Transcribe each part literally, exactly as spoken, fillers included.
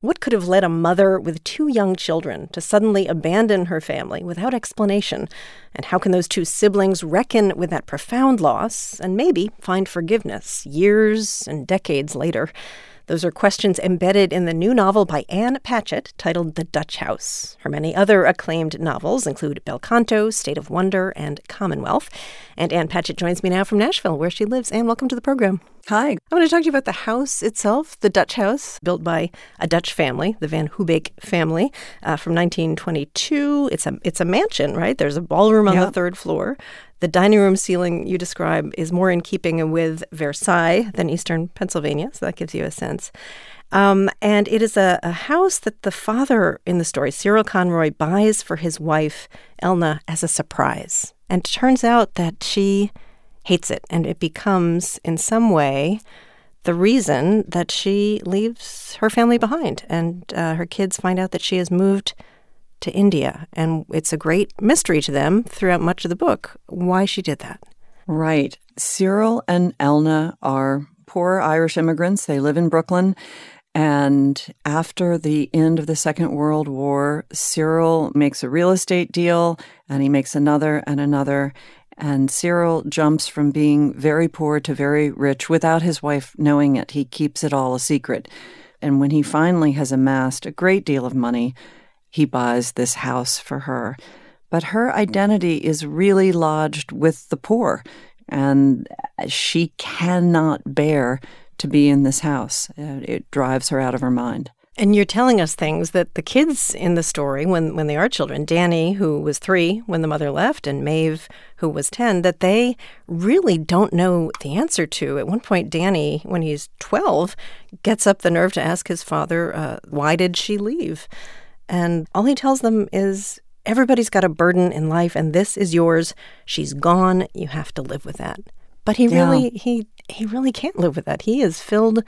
What could have led a mother with two young children to suddenly abandon her family without explanation? And how can those two siblings reckon with that profound loss and maybe find forgiveness years and decades later? Those are questions embedded in the new novel by Ann Patchett titled The Dutch House. Her many other acclaimed novels include Bel Canto, State of Wonder, and Commonwealth. And Ann Patchett joins me now from Nashville, where she lives. Ann, welcome to the program. Hi. I want to talk to you about the house itself, the Dutch House, built by a Dutch family, the Van Hoebeek family, uh, from nineteen twenty-two. It's a it's a mansion, right? There's a ballroom on Yep. the third floor. The dining room ceiling you describe is more in keeping with Versailles than Eastern Pennsylvania, so that gives you a sense. Um, and it is a, a house that the father in the story, Cyril Conroy, buys for his wife, Elna, as a surprise. And it turns out that she hates it, and it becomes, in some way, the reason that she leaves her family behind. And uh, her kids find out that she has moved to India. And it's a great mystery to them throughout much of the book why she did that. Right. Cyril and Elna are poor Irish immigrants. They live in Brooklyn. And after the end of the Second World War, Cyril makes a real estate deal, and he makes another and another. And Cyril jumps from being very poor to very rich without his wife knowing it. He keeps it all a secret. And when he finally has amassed a great deal of money, he buys this house for her. But her identity is really lodged with the poor, and she cannot bear to be in this house. It drives her out of her mind. And you're telling us things that the kids in the story, when, when they are children, Danny, who was three when the mother left, and Maeve, who was ten, that they really don't know the answer to. At one point, Danny, when he's twelve, gets up the nerve to ask his father, uh, why did she leave? And all he tells them is, everybody's got a burden in life, and this is yours. She's gone. You have to live with that. But he Yeah. really, he he really can't live with that. He is filled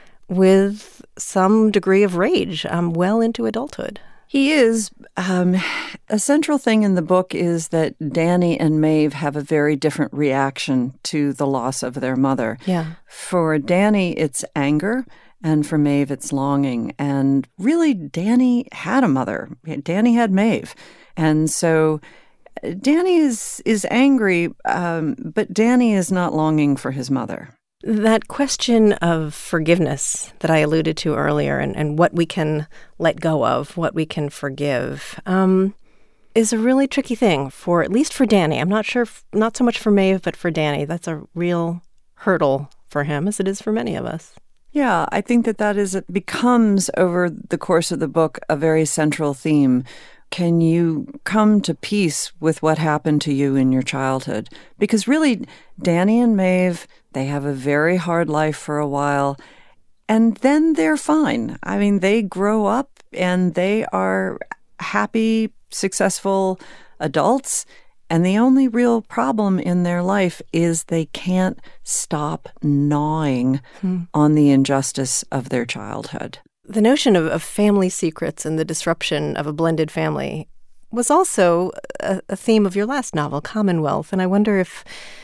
with some degree of rage um, well into adulthood. He is. Um, a central thing in the book is that Danny and Maeve have a very different reaction to the loss of their mother. Yeah. For Danny, it's anger. And for Maeve, it's longing. And really, Danny had a mother. Danny had Maeve. And so Danny is is angry, um, but Danny is not longing for his mother. That question of forgiveness that I alluded to earlier, and, and what we can let go of, what we can forgive, um, is a really tricky thing for, at least for Danny. I'm not sure, if, not so much for Maeve, but for Danny. That's a real hurdle for him, as it is for many of us. Yeah, I think that that is, it becomes over the course of the book a very central theme. Can you come to peace with what happened to you in your childhood? Because really, Danny and Maeve, they have a very hard life for a while, and then they're fine. I mean, they grow up and they are happy, successful adults. And the only real problem in their life is they can't stop gnawing hmm. on the injustice of their childhood. The notion of, of family secrets and the disruption of a blended family was also a, a theme of your last novel, Commonwealth. And I wonder if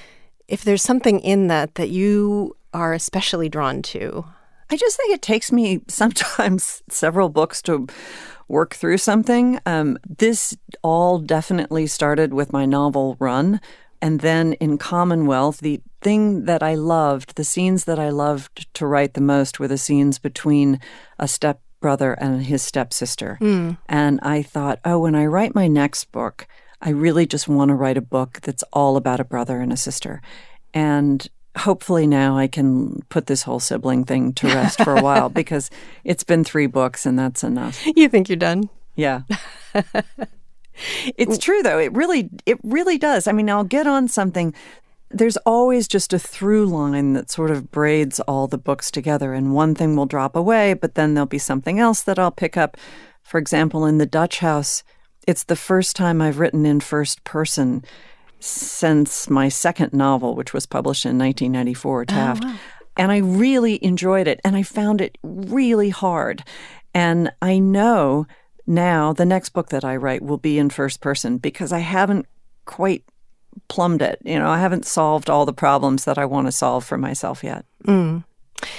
if there's something in that that you are especially drawn to. I just think it takes me sometimes several books to work through something. Um, this all definitely started with my novel Run. And then in Commonwealth, the thing that I loved, the scenes that I loved to write the most were the scenes between a stepbrother and his stepsister. Mm. And I thought, oh, when I write my next book, I really just want to write a book that's all about a brother and a sister. And hopefully now I can put this whole sibling thing to rest for a while, because it's been three books and that's enough. You think you're done? Yeah. It's true, though. It really, it really does. I mean, I'll get on something. There's always just a through line that sort of braids all the books together, and one thing will drop away, but then there'll be something else that I'll pick up. For example, in The Dutch House, it's the first time I've written in first person since my second novel, which was published in nineteen ninety-four, Taft. Oh, wow. And I really enjoyed it, and I found it really hard. And I know now the next book that I write will be in first person, because I haven't quite plumbed it. You know, I haven't solved all the problems that I want to solve for myself yet. Mm.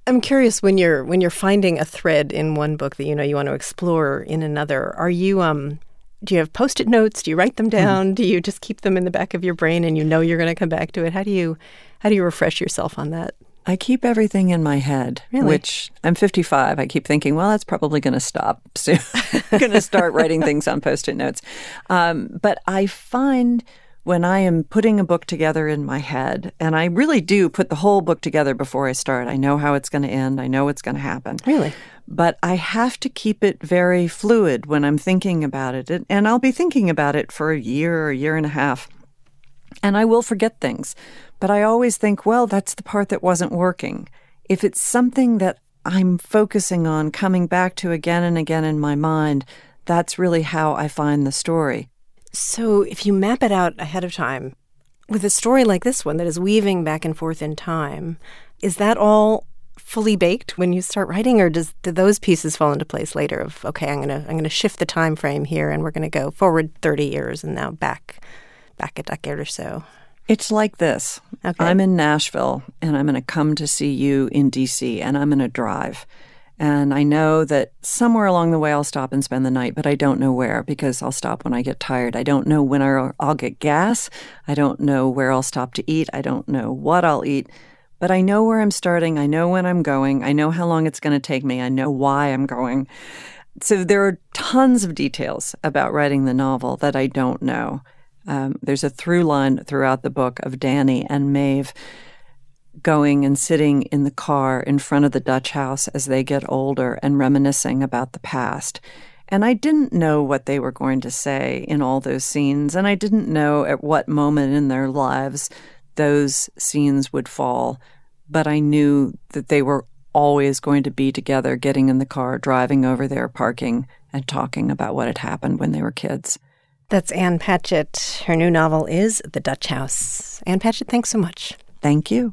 I'm curious, when you're when you're finding a thread in one book that you know you want to explore in another, are you um do you have Post-it notes? Do you write them down? Mm. Do you just keep them in the back of your brain and you know you're going to come back to it? How do you how do you refresh yourself on that? I keep everything in my head, really? Which I'm fifty-five. I keep thinking, well, that's probably going to stop soon. I'm going to start writing things on Post-it notes. Um, but I find when I am putting a book together in my head, and I really do put the whole book together before I start. I know how it's going to end. I know what's going to happen. Really? But I have to keep it very fluid when I'm thinking about it. And I'll be thinking about it for a year or a year and a half. And I will forget things. But I always think, well, that's the part that wasn't working. If it's something that I'm focusing on, coming back to again and again in my mind, that's really how I find the story. So if you map it out ahead of time, with a story like this one that is weaving back and forth in time, is that all fully baked when you start writing, or does do those pieces fall into place later of, okay, I'm gonna I'm gonna shift the time frame here and we're gonna go forward thirty years and now back back a decade or so? It's like this. Okay. I'm in Nashville and I'm going to come to see you in D C and I'm going to drive. And I know that somewhere along the way I'll stop and spend the night, but I don't know where because I'll stop when I get tired. I don't know when I'll, I'll get gas. I don't know where I'll stop to eat. I don't know what I'll eat. But I know where I'm starting. I know when I'm going. I know how long it's going to take me. I know why I'm going. So there are tons of details about writing the novel that I don't know. Um, there's a through line throughout the book of Danny and Maeve going and sitting in the car in front of the Dutch house as they get older and reminiscing about the past. And I didn't know what they were going to say in all those scenes, and I didn't know at what moment in their lives those scenes would fall. But I knew that they were always going to be together, getting in the car, driving over there, parking, and talking about what had happened when they were kids. That's Ann Patchett. Her new novel is The Dutch House. Ann Patchett, thanks so much. Thank you.